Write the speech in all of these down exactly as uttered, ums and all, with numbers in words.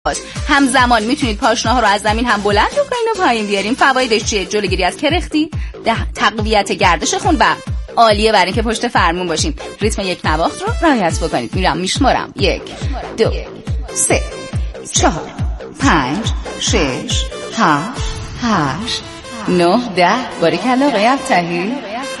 همزمان میتونید پاشنه ها رو از زمین هم بلند بکنین و پایین بیارین. فوایدش چیه؟ جلوگیری از کرختی، تقویت گردش خون و عالیه برای اینکه پشت فرمون باشین. ریتم یک نواخت رو رعایت بکنید. میرم میشمارم: یک، دو، سه، چهار، پنج، شش، هفت، هشت، نه، ده. باریکلا آقای ابطحی.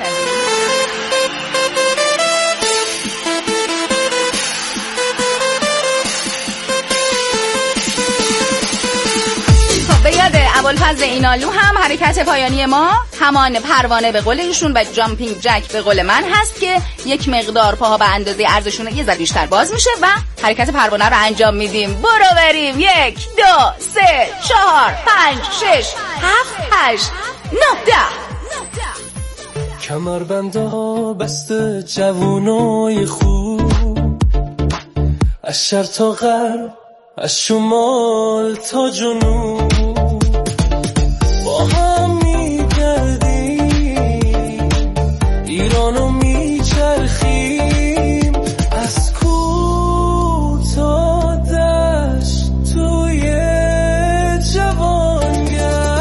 ابوالفضل اینالو هم حرکت پایانی ما همان پروانه به قول ایشون و جامپینگ جک به قول من هست که یک مقدار پاها به اندازه عرضشون یه ذره بیشتر باز میشه و حرکت پروانه رو انجام میدیم. برو بریم: یک، دو، سه، چهار، پنج، شش، هفت، هشت، نه، ده. کمربندا بسته جوونای خوب، از شرق تا غرب، از شمال تا جنوب، با هم میگردیم ایرانو میچرخیم، از کوه تا دشت توی جوانگر.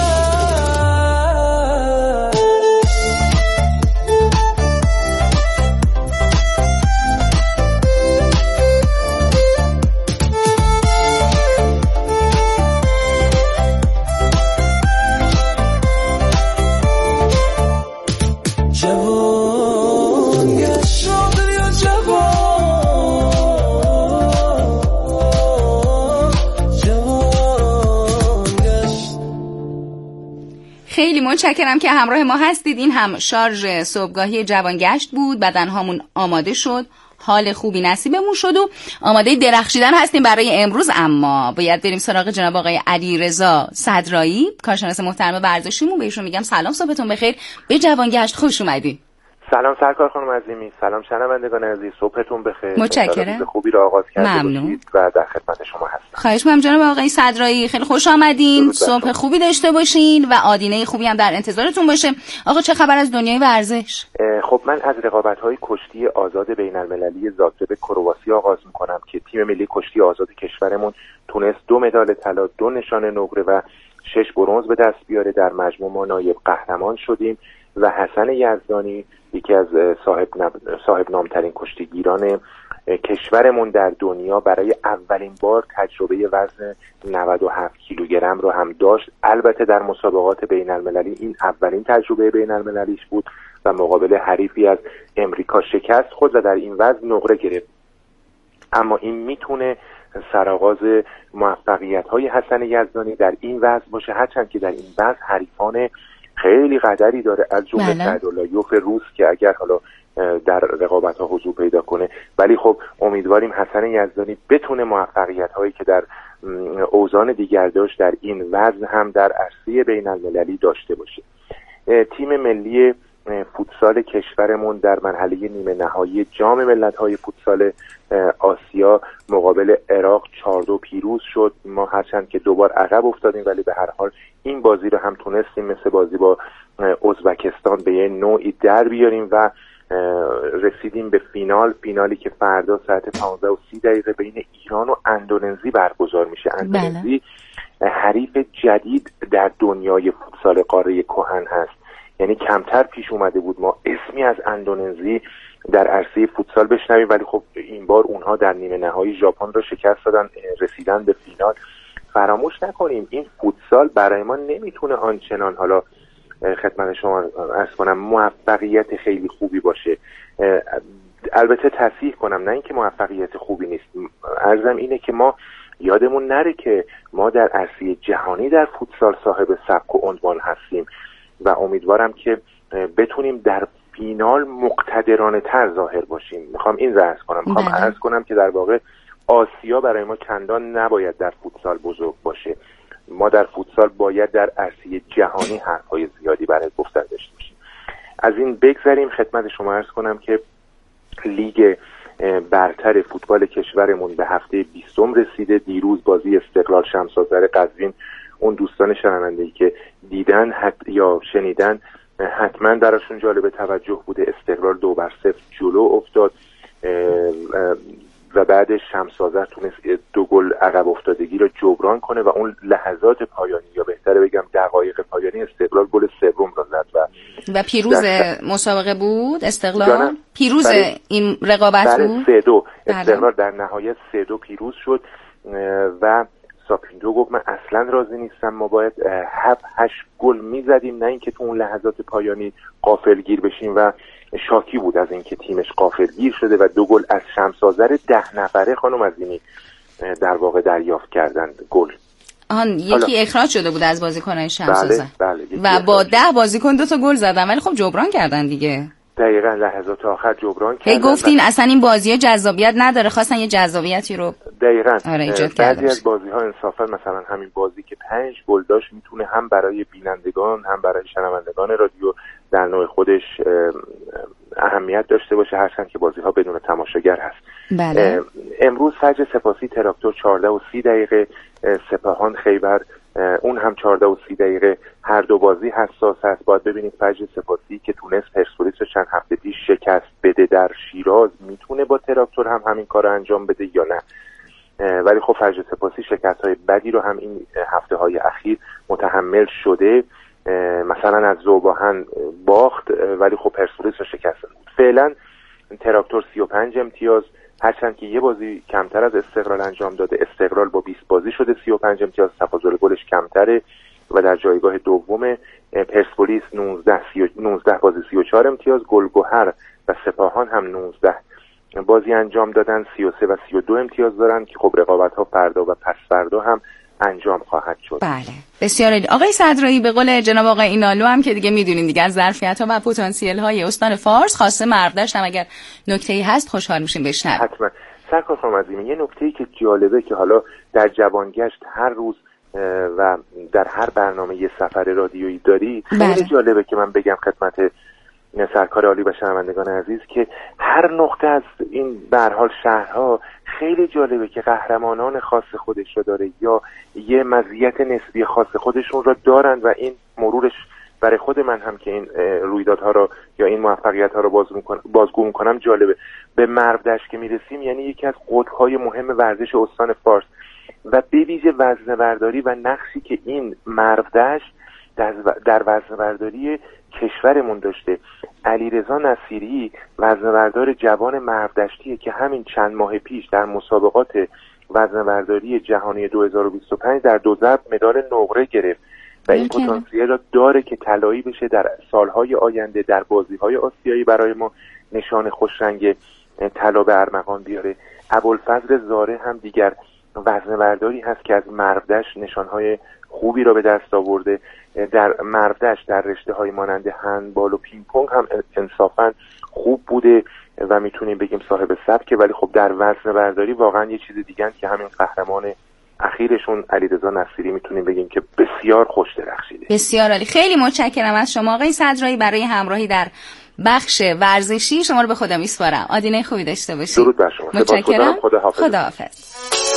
خیلی متشکرم که همراه ما هستید. این هم شارژ صبحگاهی جوانگشت بود. بدنهامون آماده شد، حال خوبی نصیبمون شد و آماده درخشیدن هستیم برای امروز. اما باید بریم سراغ جناب آقای علیرضا صدرایی، کارشناس محترم ورزشیمون. بهشون میگم سلام، صبحتون بخیر، به جوانگشت خوش اومدید. سلام سرکار خانم عزیمی، سلام شنوندگان عزیز، صبحتون بخیر. متشکرم. خوبی رو آغاز کرده ممنون و در خدمت شما هستم. خواهش می‌کنم جناب آقای صدرایی، خیلی خوش آمدین. صبح خوبی داشته باشین و آدینه خوبی هم در انتظارتون باشه. آقا چه خبر از دنیای ورزش؟ خب من از رقابت‌های کشتی آزاد بین‌المللی زاگرب کرواسی آغاز می‌کنم که تیم ملی کشتی آزاد کشورمون تونست دو مدال طلا، دو نشان نقره و شش برنز به دست بیاره. در مجموع ما نایب قهرمان شدیم و حسن یزدانی یکی از صاحب, صاحب نامترین کشتیگیران کشورمون در دنیا برای اولین بار تجربه وزن نود و هفت کیلوگرم رو هم داشت. البته در مسابقات بین المللی این اولین تجربه بین المللیش بود و مقابل حریفی از امریکا شکست خود و در این وزن نقره گرفت. اما این میتونه سرآغاز موفقیت های حسن یزدانی در این وزن باشه، هرچند که در این وزن حریفان خیلی قدری داره، از جمله سعداللهیوف روس که اگر حالا در رقابت ها حضور پیدا کنه. ولی خب امیدواریم حسن یزدانی بتونه موفقیت هایی که در اوزان دیگر داشت در این وزن هم در عرصه بین المللی داشته باشه. تیم ملی فوتسال کشورمون در مرحله نیمه نهایی جام ملت‌های فوتسال آسیا مقابل عراق چهار دو پیروز شد. ما هرچند که دوبار عقب افتادیم ولی به هر حال این بازی رو هم تونستیم مثل بازی با ازبکستان به یه نوعی در بیاریم و رسیدیم به فینال. فینالی که فردا ساعت پانزده و سی دقیقه بین ایران و اندونزی برگزار میشه. اندونزی حریف جدید در دنیای فوتسال قاره کهن هست، یعنی کمتر پیش اومده بود ما اسمی از اندونزی در عرصه فوتسال بشنویم، ولی خب این بار اونها در نیمه نهایی ژاپن را شکست دادن، رسیدن به فینال. فراموش نکنیم این فوتسال برای ما نمیتونه آنچنان حالا خدمت شما عرض کنم موفقیت خیلی خوبی باشه. البته تصحیح کنم، نه اینکه موفقیت خوبی نیست، عرضم اینه که ما یادمون نره که ما در عرصه جهانی در فوتسال صاحب سبک و عنوان هستیم و امیدوارم که بتونیم در فینال مقتدرانه تر ظاهر باشیم. میخوام این عرض کنم میخوام عرض کنم که در واقع آسیا برای ما چندان نباید در فوتسال بزرگ باشه. ما در فوتسال باید در عرصه جهانی حرفای زیادی برای گفتن داشته باشیم. از این بگذریم خدمت شما عرض کنم که لیگ برتر فوتبال کشورمون به هفته بیستم رسیده. دیروز بازی استقلال شمس‌آذر قزوین، اون دوستان شنونده‌ای که دیدن حت یا شنیدن حتما درشون جالب توجه بوده، استقلال دو بر صفر جلو افتاد. و بعدش شمس آذر تونست دو گل عقب افتادگی رو جبران کنه و اون لحظات پایانی یا بهتره بگم دقایق پایانی استقلال گل سوم رو زد و و پیروز مسابقه بود استقلال جانم. پیروز بله. این رقابت بله بود سه دو بله. استقلال در نهایت سه دو پیروز شد و ساپیندو گفت من اصلا راضی نیستم، ما باید هفت هشت گل میزدیم نه اینکه تو اون لحظات پایانی غافلگیر بشیم و شاکی بود از اینکه تیمش غافلگیر شده و دو گل از شمس آذر ده نفره خانم عظیمی در واقع دریافت کردن گل. آن یکی اخراج شده بود از بازیکنان شمس آذر بله، بله، و با ده بازیکن دو تا گل زدن ولی خب جبران کردن دیگه. دقیقاً لحظات آخر جبران کردن. هی گفتین و... اصلا این بازی‌ها جذابیت نداره، خواستن یه جذابیتی رو دقیقاً آره ایجاد بعضی از بازی‌ها انصافا مثلا همین بازی که پنج گل داشت میتونه هم برای بینندگان هم برای شنوندگان رادیو در نوع خودش اهمیت داشته باشه، هرچند که بازی‌ها بدون تماشاگر هست. بله. امروز فجر سپاسی تراکتور چهارده و سی دقیقه، سپاهان خیبر اون هم چهارده و سی دقیقه، هر دو بازی حساس هست. باید ببینید فجر سپاسی که تونست پرسپولیس رو چند هفته پیش شکست بده در شیراز میتونه با تراکتور هم همین کار رو انجام بده یا نه. ولی خب فجر سپاسی شکست‌های بدی رو هم این هفته‌های اخیر متحمل شده، مثلا از ذوباهن باخت ولی خب پرسپولیس رو شکست بود. فعلا تراکتور سی و پنج امتیاز، هرچند که یه بازی کمتر از استقلال انجام داده. استقلال با بیست بازی شده سی و پنج امتیاز، تفاضل گلش کمتره و در جایگاه دوم. پرسپولیس نوزده, نوزده بازی سی و چهار امتیاز، گلگهر و سپاهان هم نوزده بازی انجام دادن سی و سه و سی و دو امتیاز دارن که خب رقابت‌ها فردا و پس فردا هم انجام خواهد شد. بله بسیار عالی. آقای صدرایی به قول جناب آقای اینالو هم که دیگه میدونین دیگه از ظرفیت‌ها و پتانسیل‌های استان فارس خاصه مربدشت هم اگر نکته‌ای هست خوشحال میشیم بشنویم. حتما. سرکار خانم عظیمی یه نکته‌ای که جالبه که حالا در جوانگشت هر روز و در هر برنامه یه سفر رادیویی داری خیلی بله. جالبه که من بگم خدمت سرکار عالی و شنوندگان عزیز که هر نقطه از این به هر حال شهرها خیلی جالبه که قهرمانان خاص خودش رو داره یا یه مزیت نسبی خاص خودشون رو دارن و این مرورش برای خود من هم که این رویدادها رو یا این موفقیت ها رو باز میکنم بازگو میکنم جالبه. به مربدشت که میرسیم یعنی یکی از قطب‌های مهم ورزش استان فارس و به ویژه وزنه‌برداری و نقشی که این مربدشت در وزنه‌برداری کشورمون داشته. علیرضا نصیری وزنه‌بردار جوان مربدشتیه که همین چند ماه پیش در مسابقات وزنه‌برداری جهانی دو هزار و بیست و پنج در دو ضرب مدال نقره گرفت و این پتانسیل را داره که طلایی بشه در سالهای آینده در بازی‌های آسیایی برای ما نشان خوشرنگ طلا به ارمغان بیاره. ابوالفضل زاره هم دیگر وزنه‌برداری هست که از مربدشت نشانهای خوبی را به دست آورده. در مربدشت در رشته‌های مانند هندبال و پینگ پونگ هم انصافاً خوب بوده و میتونیم بگیم صاحب سبکه، ولی خب در وزنه‌برداری واقعا یه چیز دیگه است که همین قهرمان اخیرشون علیرضا نصیری میتونیم بگیم که بسیار خوش درخشیده. بسیار عالی. خیلی متشکرم از شما آقای صدرایی برای همراهی در بخش ورزشی. شما رو به خدا میسپارم. آدینه خوبی داشته باشید. درود بر شما. متشکرم. خدا حافظ. خدا حافظ.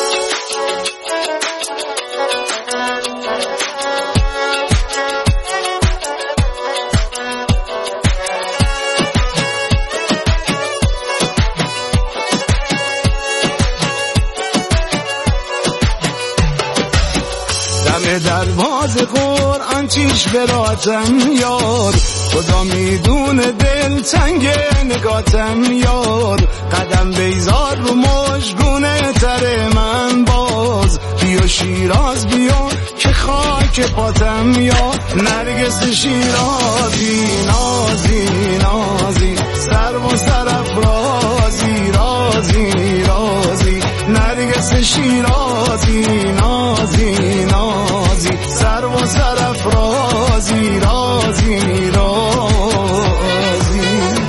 دروازه قرآن چیش براتم یار، خدا میدونه دل تنگ نگاتم یار. قدم بیزار رو مشگونه تر من باز، بیا شیراز بیا که خاک پاتم یار. نرگس شیرازی نازی نازی سر و سرف رازی رازی رازی. نرگس شیرازی نازی نازی سر و سرف رازی رازی رازی.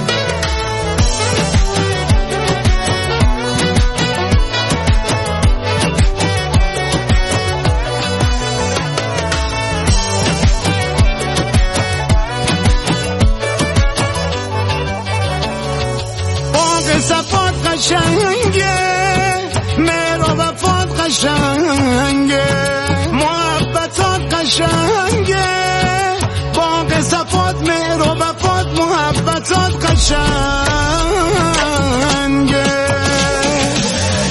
باغ صفات قشنگه، مهر و وفات قشنگه، محبتات قشنگه. باغ صفات مهر و وفات محبتات قشنگه.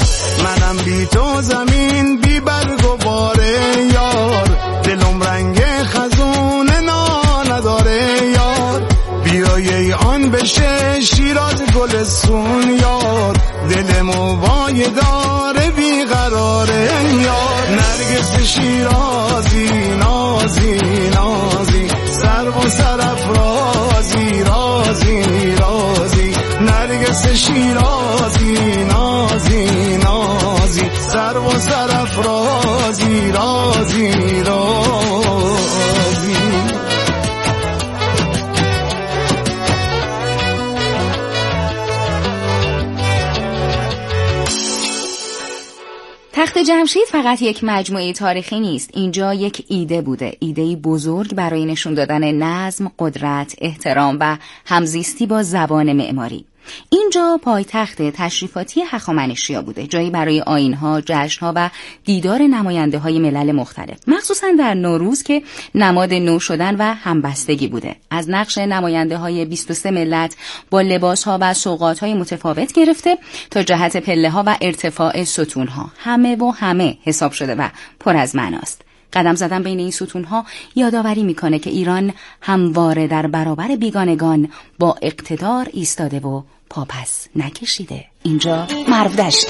تابستون یار دلمو وای داره بیقراره یار نرگس شیرازی نازی نازی سر و سرافرازی رازی رازی نرگس شیرازی نازی نازی سر و سرافرازی رازی رازی تخت جمشید فقط یک مجموعه تاریخی نیست. اینجا یک ایده بوده، ایده‌ای بزرگ برای نشون دادن نظم، قدرت، احترام و همزیستی با زبان معماری. اینجا پایتخت تشریفاتی هخامنشیا بوده، جایی برای آیین‌ها، جشن‌ها و دیدار نماینده‌های ملل مختلف، مخصوصا در نوروز که نماد نو شدن و همبستگی بوده. از نقش نماینده‌های بیست و سه ملت با لباس‌ها و سوغات‌های متفاوت گرفته تا جهت پله‌ها و ارتفاع ستون‌ها، همه و همه حساب شده و پر از معناست. قدم زدن بین این ستون‌ها یادآوری میکنه که ایران همواره در برابر بیگانگان با اقتدار ایستاده و پاپس نکشیده. اینجا مرودشته.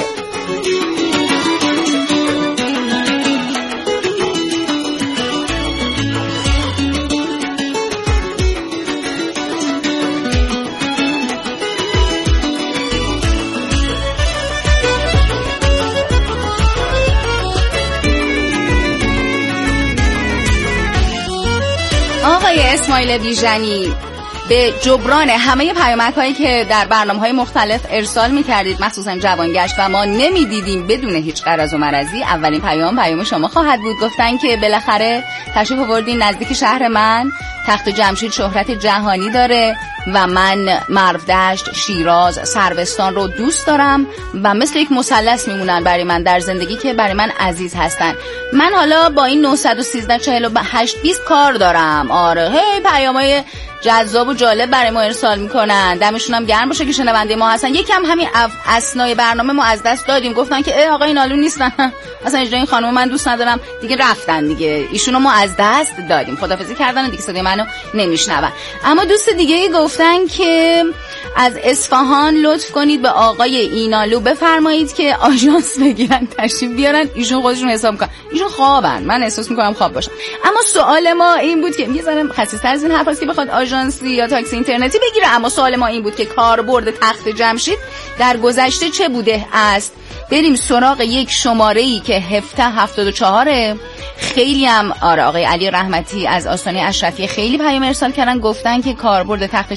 آقای اسماعیل بیژنی، به جبران همه پیامک‌هایی که در برنامه‌های مختلف ارسال می‌کردید، مخصوصا جوانگشت و ما نمی‌دیدیم بدون هیچ غرض و مرضی، اولین پیام پیام شما خواهد بود. گفتن که بالاخره تشریف آوردین نزدیک شهر من، تخت جمشید شهرت جهانی داره و من مرودشت، شیراز، سروستان رو دوست دارم و مثل یک مثلث میمونن برای من در زندگی که برای من عزیز هستن. من حالا با این نهصد و سیزده چهل و هشت بیست کار دارم. آره، هی پیامای جذاب و جالب برای ما ارسال میکنن، دمشون هم گرم باشه که شنونده ما هستن. یکم همین اسنای برنامه ما از دست دادیم، گفتن که ای آقا این آلو نیستن، اصلا اجرای این خانم من دوست ندارم، دیگه رفتن دیگه، ایشونو ما از دست دادیم، خدافظی کردن و دیگه صدای منو نمیشنون. اما دوست دیگه ای گفتن که از اصفهان لطف کنید به آقای اینالو بفرمایید که آژانس بگیرن تشریف بیارن، ایشون خودشون حساب میکنن، ایشون خوابن، من احساس میکنم خواب باشن. اما سوال ما این بود که میذارم خصیص‌تر از این حرفاست که بخواد آژانسی یا تاکسی اینترنتی بگیره، اما سوال ما این بود که کاربرد تخت جمشید در گذشته چه بوده است. بریم سراغ یک شماره‌ای که هفده هفتاد و چهار. خیلی هم آره آقای علی رحمتی از آستانه اشرفیه خیلی پیام ارسال کردن، گفتن که کاربرد تخت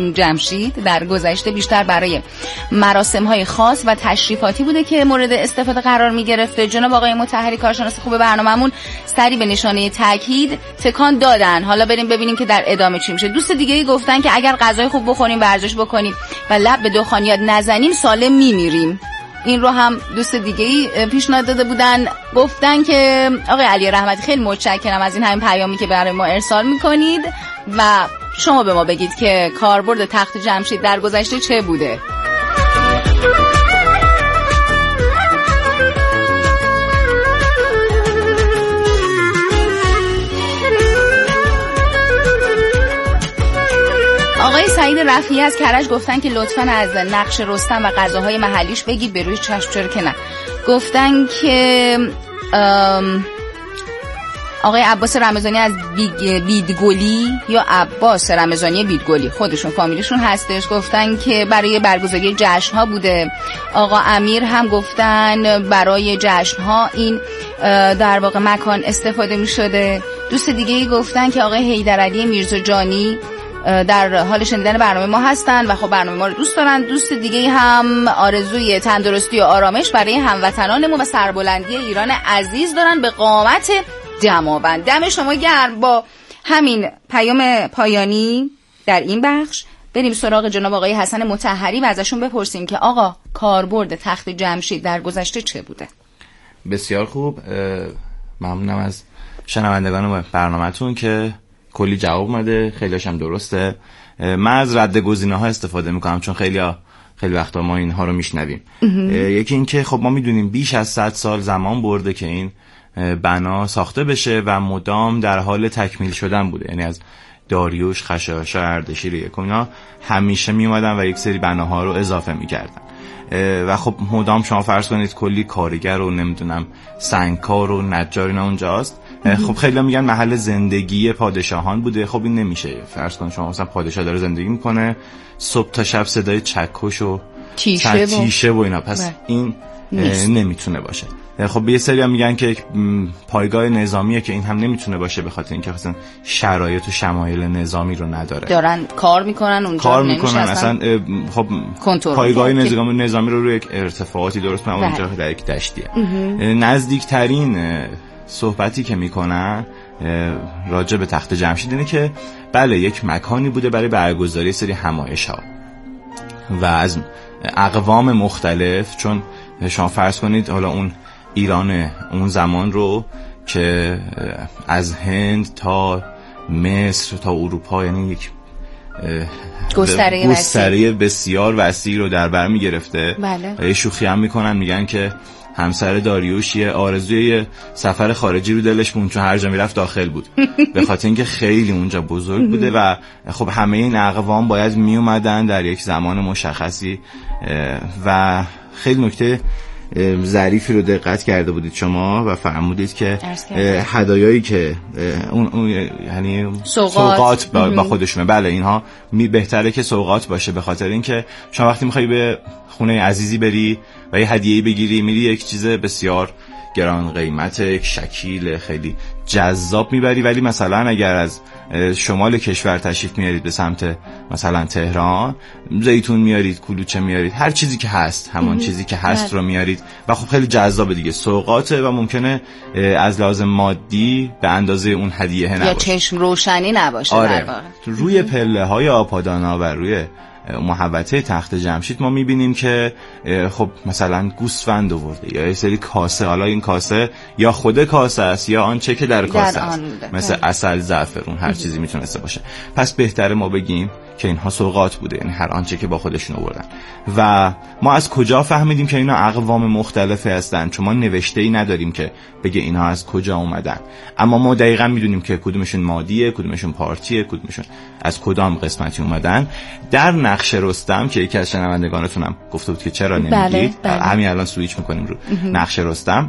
جمشید در گذشته بیشتر برای مراسم‌های خاص و تشریفاتی بوده که مورد استفاده قرار می‌گرفته. جناب آقای مطهری کارشناس خوب برنامه‌مون سری به نشانه تاکید تکان دادن. حالا بریم ببینیم که در ادامه چی میشه. دوست دیگه‌ای گفتن که اگر غذای خوب بخوریم، ورزش بکنیم و لب به دخانیات نزنیم، سالم میمیریم. این رو هم دوست دیگه‌ای پیشنهاد داده بودن، گفتن که آقای علی رحمتی خیلی متشکرم از این همین پیامی که برای ما ارسال میکنید و شما به ما بگید که کاربرد تخت جمشید در گذشته چه بوده. آقای سعید رفیعی از کرج گفتن که لطفاً از نقش رستم و غذاهای محلیش بگید، به روی چشم چرا که نه. گفتن که آقای عباس رمضانی از بیدگلی یا عباس رمضانی بیدگلی، خودشون فامیلشون هستش، گفتن که برای برگزاری جشن‌ها بوده. آقا امیر هم گفتن برای جشن‌ها این در واقع مکان استفاده می‌شده. دوست دیگه‌ای گفتن که آقای حیدرعلی میرزاجانی در حال شنیدن برنامه ما هستن و خب برنامه ما رو دوست دارن. دوست دیگه هم آرزوی تندرستی و آرامش برای هموطنانمون و سربلندی ایران عزیز دارن به قامت دماوند. دم شما گرم. با همین پیام پایانی در این بخش بریم سراغ جناب آقای حسن مطهری و ازشون بپرسیم که آقا کاربرد تخت جمشید در گذشته چه بوده. بسیار خوب، ممنونم از شنوندگان برنامه‌تون که کلی جواب اومده، خیلیش هم درسته. من از رد گزینه‌ها استفاده میکنم چون خیلی ها خیلی وقتا ما اینها رو میشنویم. یکی این که خب ما میدونیم بیش از صد سال زمان برده که این بنا ساخته بشه و مدام در حال تکمیل شدن بوده، یعنی از داریوش، خشایارشا، اردشیر یک اینا همیشه می اومدن و یک سری بناها رو اضافه میکردن و خب مدام شما فرض کنید کلی کارگر و نمیدونم سنگکار و نجار اینا اونجاست. خب خیلی میگن محل زندگی پادشاهان بوده. خب این نمیشه. فرض کن شما مثلا پادشاه داره زندگی میکنه، صبح تا شب صدای چکش و تیشه, تیشه و اینا، پس بله. این نمیتونه باشه. خب یه سری هم میگن که پایگاه نظامیه که این هم نمیتونه باشه به خاطر اینکه مثلا شرایط و شمایل نظامی رو نداره. دارن کار میکنن اونجا، کار میکنن اصلا خب پایگاه نظامی نظامی رو روی یک ارتفاعاتی درست کنن، اونجا در یک دشتیه. نزدیکترین صحبتی که میکنن راجع به تخت جمشید اینه که بله یک مکانی بوده برای برگزاری سری همایش‌ها و از اقوام مختلف، چون شما فرض کنید حالا اون ایران اون زمان رو که از هند تا مصر تا اروپا، یعنی یک گستره گستره بسیار وسیع رو در بر میگرفته. بله. یه شوخی هم میکنن میگن که همسر داریوش یه آرزوی سفر خارجی رو دلش بود، چون هر جا میرفت داخل بود به خاطر اینکه خیلی اونجا بزرگ بوده و خب همه این اقوام باید می اومدن در یک زمان مشخصی و خیلی نکته ظریفی رو دقت کرده بودید شما و فرمودید که هدایایی که اون, اون یعنی سوغات با, با خودشونه. بله اینها می بهتره که سوغات باشه، به خاطر اینکه شما وقتی میخوای به خونه عزیزی بری و یه هدیه‌ای بگیری میری یک چیز بسیار گران قیمت، یک شکیل خیلی جذاب میبری، ولی مثلا اگر از شمال کشور تشریف میارید به سمت مثلا تهران، زیتون میارید، کلوچه میارید، هر چیزی که هست همان چیزی که هست رو میارید و خب خیلی جذابه دیگه، سوغاته و ممکنه از لحاظ مادی به اندازه اون هدیه نباشه یا چشم روشنی نباشه. آره. روی پله های آپادانا و روی محوطه تخت جمشید ما میبینیم که خب مثلا گوسفند آورده یا یه سری کاسه، حالا این کاسه یا خود کاسه است یا آنچه که در کاسه است، مثل عسل، زعفرون، هر چیزی میتونسته باشه. پس بهتره ما بگیم که اینها سوغات بوده، یعنی هر آنچه که با خودشون آوردن. و ما از کجا فهمیدیم که اینا اقوام مختلفی هستن؟ چون ما نوشته‌ای نداریم که بگه اینها از کجا اومدن، اما ما دقیقاً میدونیم که کدومشون مادیه، کدومشون پارتیه، کدومشون از کدام قسمتی اومدن. در نقش رستم که یکی از شنوندگانتونم گفته بود که چرا نمیگید، بله، بله. همین الان سویچ میکنیم رو نقش رستم.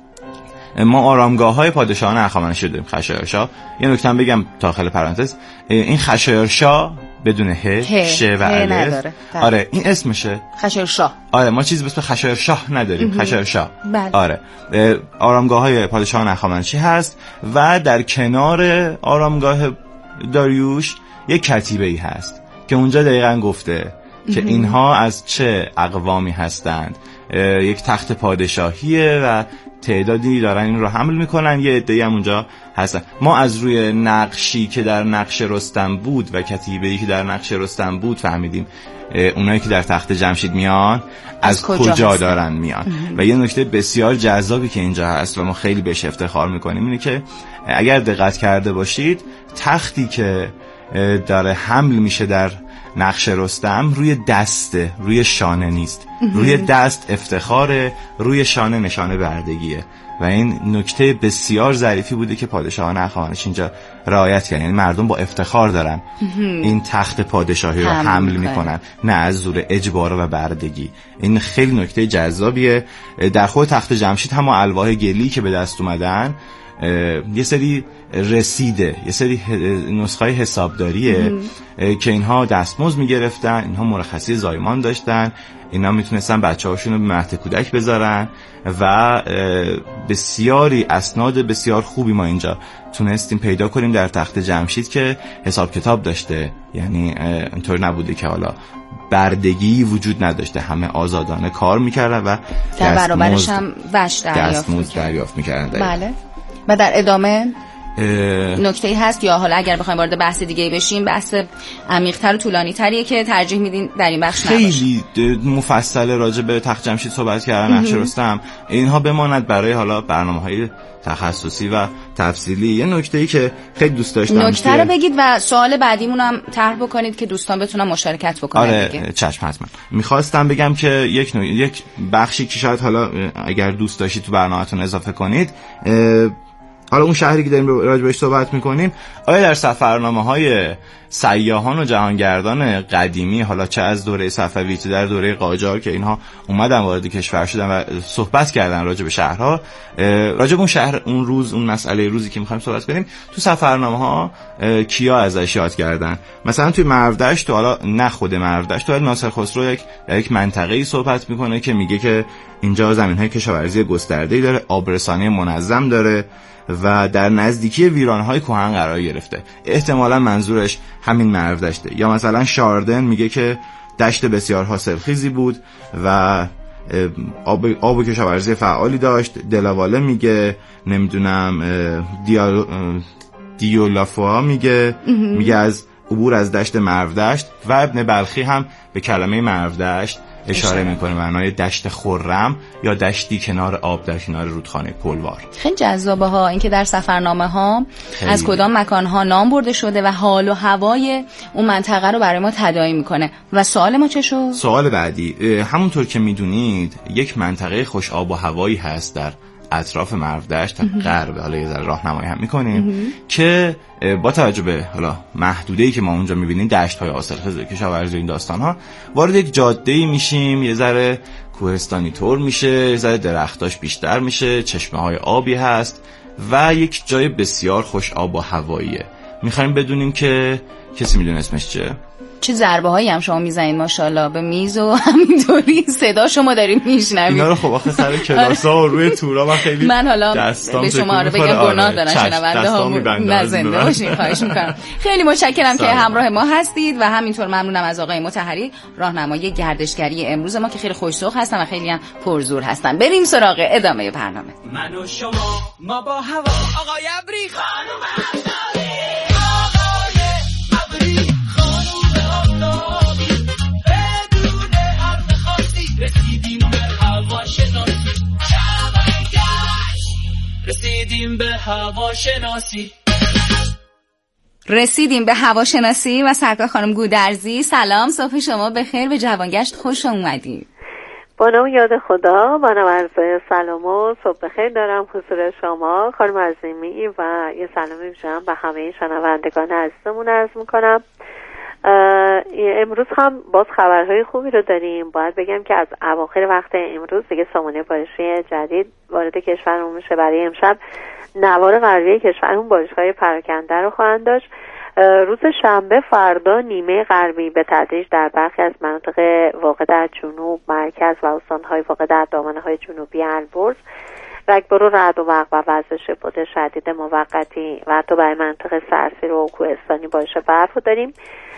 ما آرامگاه‌های پادشاهان هخامنشی داریم، خشایارشا. یه نکته بگم داخل پرانتز، این خشایارشا بدون ه، ش و الف. آره این اسمشه خشایارشا. آره ما چیزی به اسم خشایارشا نداریم، خشایارشا. بله. آره آرامگاه‌های پادشاهان هخامنشی هست و در کنار آرامگاه داریوش یک کتیبه‌ای هست که اونجا دقیقاً گفته که اینها از چه اقوامی هستند. یک تخت پادشاهیه و تعدادی دارن این رو حمل میکنن، یه عده‌ای هم اونجا هستن. ما از روی نقشی که در نقش رستم بود و کتیبه‌ای که در نقش رستم بود فهمیدیم اونایی که در تخت جمشید میان از, از کجا, کجا دارن میان. و یه نکته بسیار جذابی که اینجا هست و ما خیلی بهش افتخار میکنیم اینه که اگر دقت کرده باشید تختی که داره حمل میشه در نقش رستم روی دسته، روی شانه نیست. روی دست افتخاره، روی شانه نشانه بردگیه و این نکته بسیار ظریفی بوده که پادشاهان هخامنشی اینجا رعایت کردن. یعنی مردم با افتخار دارن این تخت پادشاهی رو حمل میکنن، نه از زور اجبار و بردگی. این خیلی نکته جذابیه. در خود تخت جمشید هم الواح گلی که به دست اومدن یه سری رسیده، یه سری نسخه حسابداریه که اینها دستمزد میگرفتن، اینها مرخصی زایمان داشتن، اینا میتونستن بچه هاشون رو به مهد کودک بذارن و بسیاری اسناد بسیار خوبی ما اینجا تونستیم پیدا کنیم در تخت جمشید که حساب کتاب داشته. یعنی اینطور نبوده که حالا بردگی وجود نداشته، همه آزادانه کار میکردن و در برابرش هم وش دریافت دریافت میکردن. بله. و در ادامه نکته‌ای هست یا حالا اگر بخوایم وارد بحث دیگه بشیم، بحث عمیق‌تر و طولانی‌تریه که ترجیح میدین در این بخش نباشه. خیلی مفصل راجع به تخت جمشید صحبت کردن، نقش رستم، اینها بماند برای حالا برنامه‌های تخصصی و تفصیلی. یه نکته‌ای که خیلی دوست داشتم نکته رو بگید و سوال بعدیمون هم طرح بکنید که دوستان بتونن مشارکت بکنن. آره دیگه. چشم حتما. می‌خواستم بگم که یک نوع... یک بخشی که شاید حالا اگر دوست داشتید تو برنامه‌تون اضافه کنید، حالا اون شهری که داریم راجبش صحبت میکنیم، آیا در سفرنامه‌های سیاحان و جهانگردان قدیمی، حالا چه از دوره صفوی چه در دوره قاجار که اینها اومدن وارد کشور شدن و صحبت کردن راجب به شهرها، راجب اون شهر اون روز، اون مسئله روزی که میخوایم صحبت کنیم، تو سفرنامه‌ها کیا ازش یاد کردن؟ مثلا توی مرودشت، تو حالا نه خود مرودشت، تو ناصر خسرو یک در یک منطقه‌ای صحبت میکنه که میگه که اینجا زمین‌های کشاورزی گسترده‌ای داره، آبرسانی منظم داره و در نزدیکی ویرانهای کهن قرار گرفته. احتمالاً منظورش همین مرودشته. یا مثلا شاردن میگه که دشت بسیار حاصلخیزی بود و آب آب و کشاورزی فعالی داشت. دلاواله میگه، نمیدونم دیال دیولافوا میگه میگه از عبور از دشت مرودشت، و ابن بلخی هم به کلمه مرودشت اشاره میکنه، معنای دشت خرم یا دشتی کنار آب در کنار رودخانه پلوار. خیلی جذابه ها اینکه در سفرنامه ها از کدام مکان ها نام برده شده و حال و هوای اون منطقه رو برای ما تداعی میکنه. و سوال ما چه شد؟ سوال بعدی، همونطور که میدونید یک منطقه خوش آب و هوایی هست در اطراف مرودشت تا غرب، حالا یه ذره راهنمایی هم میکنیم که با توجه به حالا محدوده‌ای که ما اونجا میبینیم، دشت‌های حاصلخیز، کشاورزی و این داستان‌ها، وارد یک جاده‌ای میشیم، یه ذره کوهستانی طور میشه، یه ذره درختاش بیشتر میشه، چشمه‌های آبی هست و یک جای بسیار خوش آب و هواییه. میخوایم بدونیم که کسی میدونه اسمش چیه؟ چه ضربه هایی هم شما میزنید ماشاءالله به میز و همینطوری صدا شما داریم میشنوید. اینا رو خب آخه سر کلاس‌ها و روی تورا من خیلی من حالا به شما رو بگم گناه دارن شنونده ها، نزنده باشین، خواهش میکنم. خیلی متشکرم که همراه ما هستید و همینطور ممنونم از آقای مطهری، راهنمای گردشگری امروز ما که خیلی خوش‌ذوق هستن و خیلی هم پرزور هستن. بریم سراغ ادامه برنامه. من و شما ما با هوا، آقای ابری، خانم رسیدیم به هواشناسی. رسیدیم به هواشناسی و سرکار خانم گودرزی. سلام، صبح شما بخیر، به جوانگشت خوش اومدید. با نام یاد خدا، با نام عرض سلام و صبح بخیر دارم حضور شما خانم عظیمی و یه سلامی میشم به همه شنوندگان عزیزمون عرض میکنم. امروز هم باز خبرهای خوبی رو داریم. باید بگم که از اواخر وقت امروز دیگه سامانه بارشی جدید وارد کشورمون میشه. برای امشب نوار غربی کشورمون بارش‌های پراکنده رو خواهند داشت. روز شنبه فردا نیمه غربی به تدریج در برخی از مناطق واقع در جنوب، مرکز و استان‌های واقع در دامنه‌های جنوبی البرز رگبار رعد و برق و وزش باد شدید موقتی و حتی برای منطقه سرسیر و کوهستانی بارش برف رو داریم.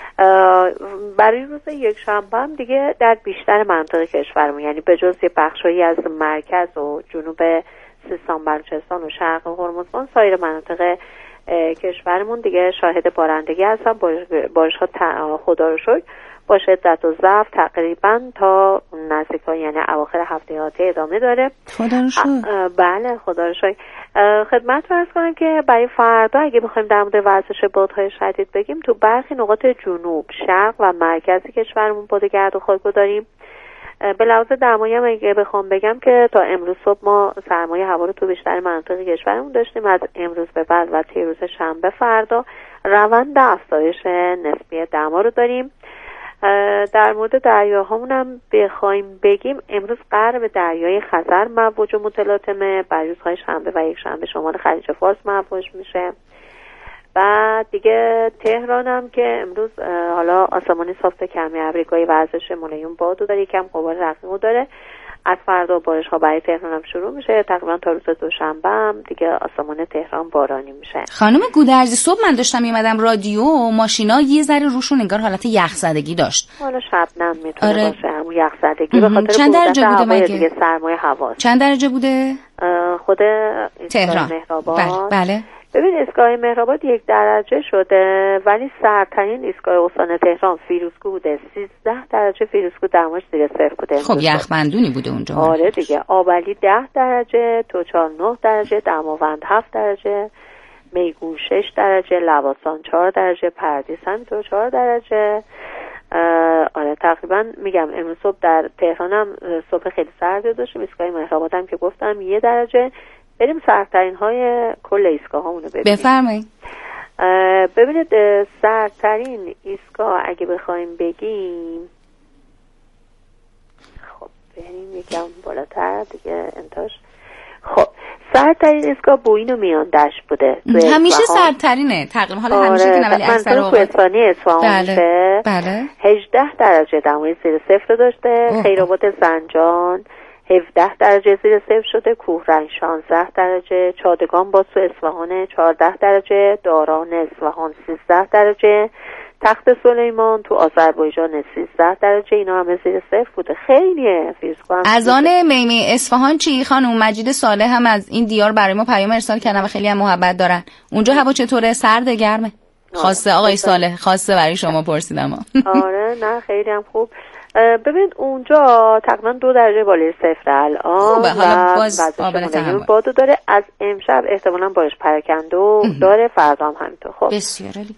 برای روز یک شنبه هم دیگه در بیشتر مناطق کشورمون، یعنی به جز یه بخشایی از مرکز و جنوب سیستان، بلوچستان و شرق هرمزگان، سایر مناطق کشورمون دیگه شاهد بارندگی هستن. بارش ها خدا رو شکر با شدت و ضعف تقریبا تا نزدیکا یعنی اواخر هفته آتی ادامه داره. خدا رو شکر. بله خدا رو شکر. خدمتتون عرض کنم که برای فردا اگه بخوایم در مورد وزش بادهای شدید بگیم، تو برخی نقاط جنوب، شرق و مرکزی کشورمون باد گرد و خاک داریم. به لحاظ دمایی هم اگه بخوام بگم که تا امروز صبح ما سرمایه هوا رو تو بیشتر مناطق کشورمون داشتیم. از امروز به بعد و تا روز شنبه فردا روند افزایش نسبی دما رو داریم. در مورد دریاهامون هم بخوایم بگیم، امروز غرب دریای خزر مواج و متلاطمه، بر روزهای شنبه و یک شنبه شمال خلیج فارس مواج میشه. بعد دیگه تهران هم که امروز حالا آسمانی صاف کمی ابریگاهی وزش ملایم بادو داره، یکم غبار رقیمو داره. از فردا بارش ها برای تهران هم شروع میشه، تقریبا تا روز دوشنبه هم دیگه آسمان تهران بارانی میشه. خانم گودرزی، صبح من داشتم میمدم رادیو و ماشینا یه ذره روشون انگار حالت یخزدگی داشت. حالا شبنم میتونه آره. باشه همون یخزدگی به خاطر چند درجه بوده مگه؟ دیگه سرمایه هوا. چند درجه بوده؟ خود تهران. مهرآباد. بله. بله. ببین ایستگاه مهرآباد یک درجه شده، ولی سردترین ایستگاه استان تهران فیروزکوه بوده، سیزده درجه فیروزکوه دماش زیر صفر بوده. خب یخبندونی بوده اونجا. آره دیگه. آبلی ده درجه، توچال نه درجه، دماوند هفت درجه، میگو شش درجه، لواسان چهار درجه، پردیس هم تو چهار درجه. آره تقریبا میگم امروز صبح در تهران هم صبح خیلی سرد داشتیم. ایستگاه مهرآباد هم که گفتم یه درجه. بریم سردترین های کل ایستگاه هامونو ببینیم. بفرمایید. ببینید سردترین ایستگاه اگه بخوایم بگیم، خب بریم یکم بالاتر دیگه انتاش. خب سردترین ایستگاه بوین و میان دشت بوده. همیشه سردترینه تقریبا، حالا همیشه که نه ولی اکثر اوقات تو اسفانی اصفهان بله. بله. هجده درجه دمای زیر صفر داشته. خیرآباد زنجان هفده درجه زیر صفر شده. کوهرنگ شانزده درجه. چادگان باز تو اصفهان چهارده درجه. داران اصفهان سیزده درجه. تخت سلیمان تو آذربایجان سیزده درجه. اینا همه زیر صفر بوده. خیلیه فیزیکا. از آن میمی اصفهان چی؟ خانم مجید صالح هم از این دیار برای ما پیام ارسال کردن و خیلی هم محبت دارن. اونجا هوا چطوره؟ سرد گرمه؟ خاصه آقای صالح، خاصه برای شما پرسیدم. آره نه خیلی هم خوب. ببینید اونجا تقریبا دو درجه بالای صفر الان. خوبه، حالا باز قابل تحمل. بادو داره. از امشب احتمالاً بارش پراکنده داره. فردا هم همینطور. خب بسیار عالی.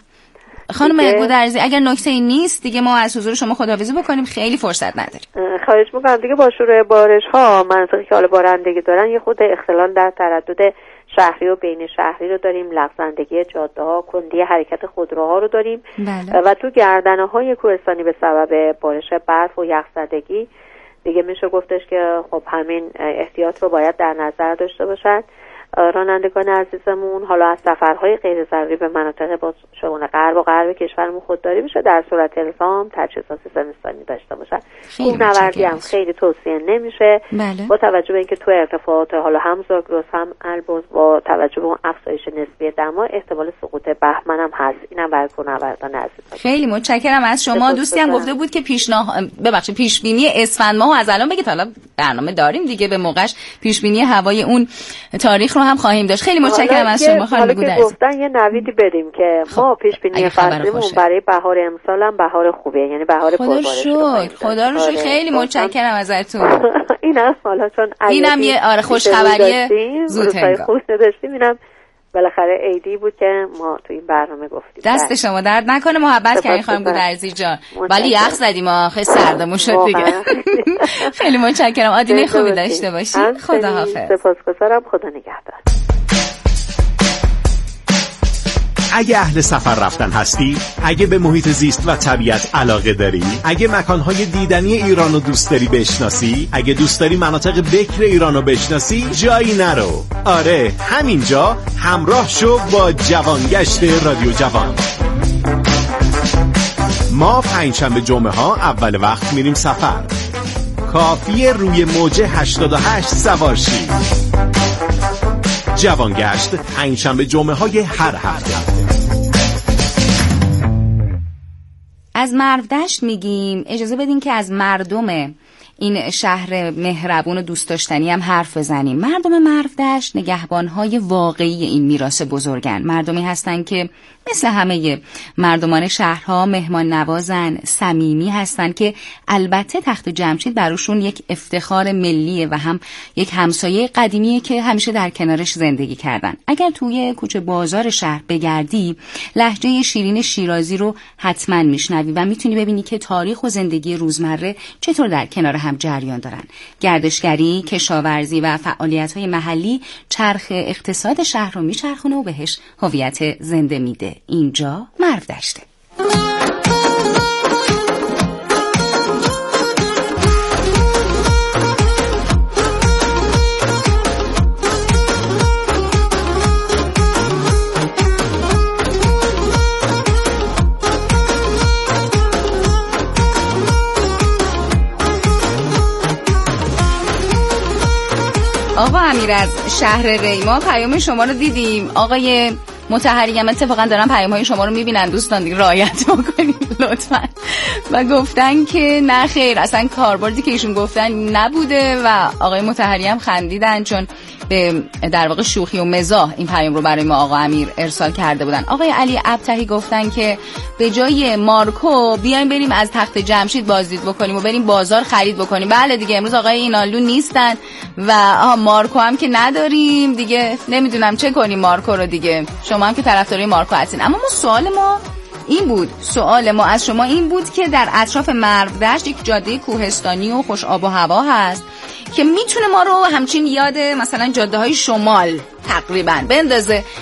خانم گودرزی اگر نکته‌ای نیست دیگه ما از حضور شما خداحافظی بکنیم، خیلی فرصت نداریم. خواهش می‌کنم دیگه. با شروع بارش ها مناطقی که حالا بارندگی دارن یه خود اختلال در تردد شهری و بین شهری رو داریم، لغزندگی جاده ها، کندی حرکت خودروها رو داریم. بله. و تو گردنه های کوهستانی به سبب بارش برف و یخزدگی دیگه میشه گفتش که خب همین احتیاط رو باید در نظر داشته باشد رانندگان عزیزمون. حالا از سفرهای غیر ضروری به مناطق با شمال غرب و غرب کشورمون خودداری بشه، در صورت الزام تجهیزات زمستانی داشته باشن. کوهنوردی هم خیلی توصیه نمیشه. بله. با توجه به اینکه تو ارتفاعات حالا هم زاگرس هم البرز با توجه به اون افزایش نسبی دما احتمال سقوط بهمن هم هست. اینم برای کوهنوردان عزیز. خیلی متشکرم از شما. دوستی هم گفته بود که پیشنهاد ببخشید پیش بینی اسفند ماهو از الان بگید، حالا برنامه داریم دیگه به موقعش پیش بینی هوای اون تاریخ رو هم خواهیم داشت. خیلی متشکرم از شما خانم گودرزی. حالا که گفتن یه نویدی بدیم که خب. ما پیش بینی فصلیمون برای بهار امسال هم بهار خوبه، یعنی بهار پربارش. خدا شکر، خدا رو شکر. خیلی متشکرم ازتون. اینم حالا چون اینم یه آره خوش خبریه زود هنگام خوش نداشتیم. اینم بالاخره عیدی بود که ما تو این برنامه گفتیم. دست شما درد نکنه، محبت کردین خانم گودرزی جان. ولی یخ زدیم آخه سردمون شد دیگه. خیلی متشکرم. آدینه خوبی داشته باشید. خداحافظ. سپاسگزارم. خدا نگهدار. اگه اهل سفر رفتن هستی، اگه به محیط زیست و طبیعت علاقه داری، اگه مکانهای دیدنی ایران رو دوست داری بشناسی، اگه دوست داری مناطق بکر ایران رو بشناسی، جایی نرو. آره همینجا همراه شو با جوانگشت رادیو جوان. ما پنجشنبه جمعه ها اول وقت میریم سفر. کافیه روی موج هشتاد و هشت سوار شی. جوانگشت پنجشنبه جمعه های هر هفته. از مرودشت میگیم. اجازه بدین که از مردم این شهر مهربون و دوست داشتنی هم حرف بزنیم. مردم مرودشت نگهبان‌های واقعی این میراث بزرگن. مردمی هستن که مثل همه مردمان شهرها مهمان نوازن، صمیمی هستن که البته تخت جمشید براشون یک افتخار ملیه و هم یک همسایه قدیمیه که همیشه در کنارش زندگی کردن. اگر توی کوچه بازار شهر بگردی لهجه شیرین شیرازی رو حتما میشنوی و میتونی ببینی که تاریخ و زندگی روزمره چطور در کنار هم جریان دارن. گردشگری، کشاورزی و فعالیت‌های محلی چرخ اقتصاد شهر رو میچرخونه و بهش هویت زنده میده. اینجا مرودشته. آقا امیر از شهر ریما پیام شما رو دیدیم. آقای مطهری هم اتفاقا دارن پیام‌های شما رو میبینن. دوستان دیگه رعایت بکنید لطفاً. و گفتن که نه خیر اصلا کاربردی که ایشون گفتن نبوده و آقای مطهری هم خندیدن چون به در واقع شوخی و مزاح این پیام رو برای ما آقا امیر ارسال کرده بودن. آقای علی ابتهی گفتن که به جای مارکو بیایم بریم از تخت جمشید بازدید بکنیم و بریم بازار خرید بکنیم. بله دیگه امروز آقای اینالو نیستن و آها مارکو هم که نداریم دیگه. نمیدونم چه کنیم مارکو رو دیگه. شما هم که طرفدارای مارکو هستین. اما ما سوال ما این بود سوال ما از شما این بود که در اطراف مرودشت یک جاده کوهستانی و خوش آب و هوا هست که میتونه ما رو همچین یاد مثلا جاده های شمال تقریبا بندازه.